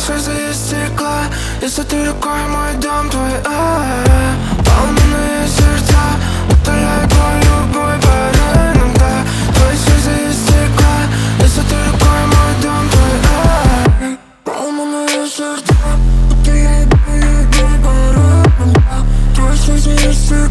слезы из стекла. Если ты рукой, мой дом твой, поломанные сердца утоляют твой любой порой иногда. Твои слезы из стекла. Если ты рукой, мой дом твой, поломанные сердца утоляют твой любой порой иногда. Твои слезы из стекла.